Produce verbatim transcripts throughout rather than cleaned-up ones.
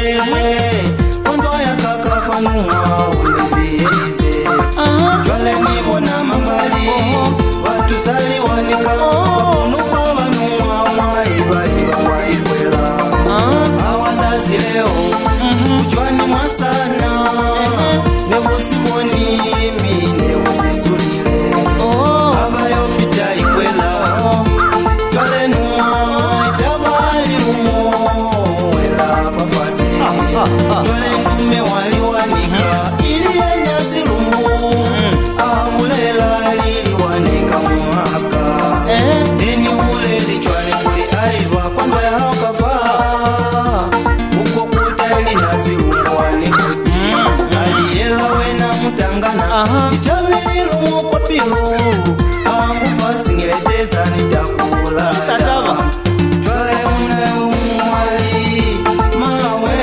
Kondo ya kaka fanua unizize Jwale nibo na mambali Watu sali wanika Wakunupa wanua Mwaiba iba waibwela Awazazi leo Ujwani mwasana Nebusi woni mi Nebusi sulile Abayo fita ikwela Jwale numa Itabali rumo Wela papasi Jwale nume wali wanika Ili enda sirumu Amulela ili wanika mwaka Deni ule li jwale kuli aiba Kwando ya hauka faa Uko kuta ili nasi umwani kuti Aliela wena mutangana Itabili rumo kwa pilu Angu fasi ngileteza nitakula Jwale mune umwali Mawe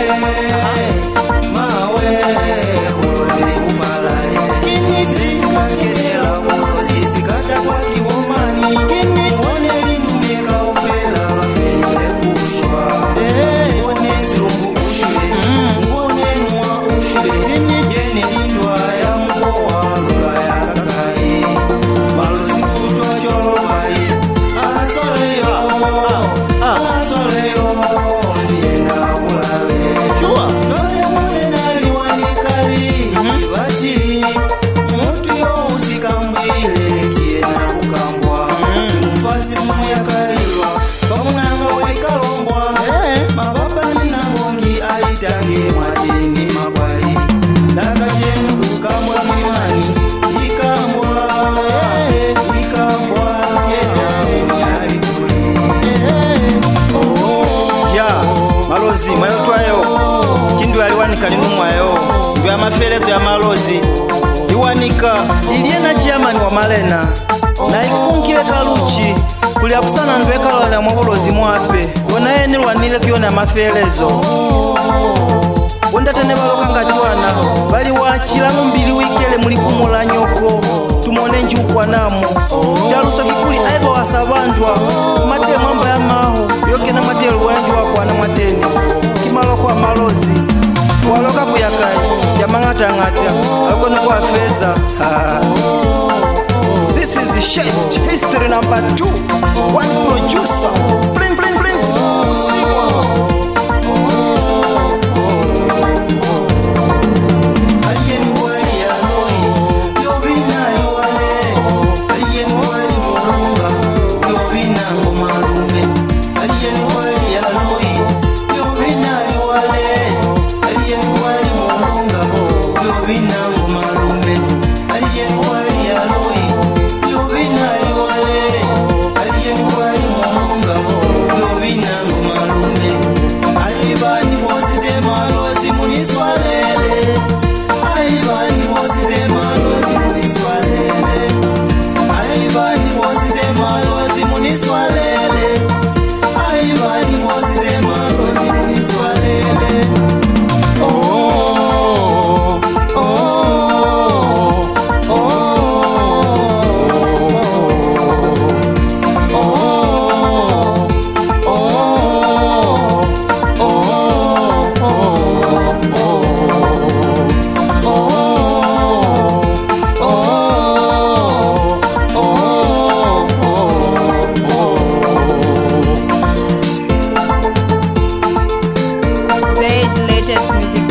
Mawe Ulozi umalali Zika kenela ulozi Sikata kwa kiwomani Uone lindumeka ufela Wafele kushwa Uone zirungu ushile Uone nuwa ushile Yeni lindwa ya mkoa Lula ya kakai Malozi kutwa jolo bai Asoleyo Asoleyo Ndiena ulale Jole mune nali wanikali Batili Mutu yo usikambile Kiena ukambwa Mufasi mumu ya kalilwa Kamunanga waikalombwa Mababa nina bongi aitange Madini mabali Daka jenu kukambwa mwimani Ikambwa Ikambwa Ya, malozi, mwayo tuwayo Kindu aliwanika linumwayo Ndu ya mafelezo ya malozi Iwanika, iliena chiamani wa malena Na ikunkile kaluchi Kulia kusana ndu ekalo na mwabolozi mwape Wona ene lwanile kiyona ya mafelezo Wenda tene balokanga chwana Bali wachila mbili wikele mulipumula nyoko Tumone njukwa namu Jaluso kikuli aiba wasabandwa Mate mwamba ya maho Yoke na mate luwenju wakwa na mateni Kimalo kwa malozi Waloka kuyakai Ya mangata ngata Alkono kwa feza This is the shit History number two One producer Prince Prince Prince Latest music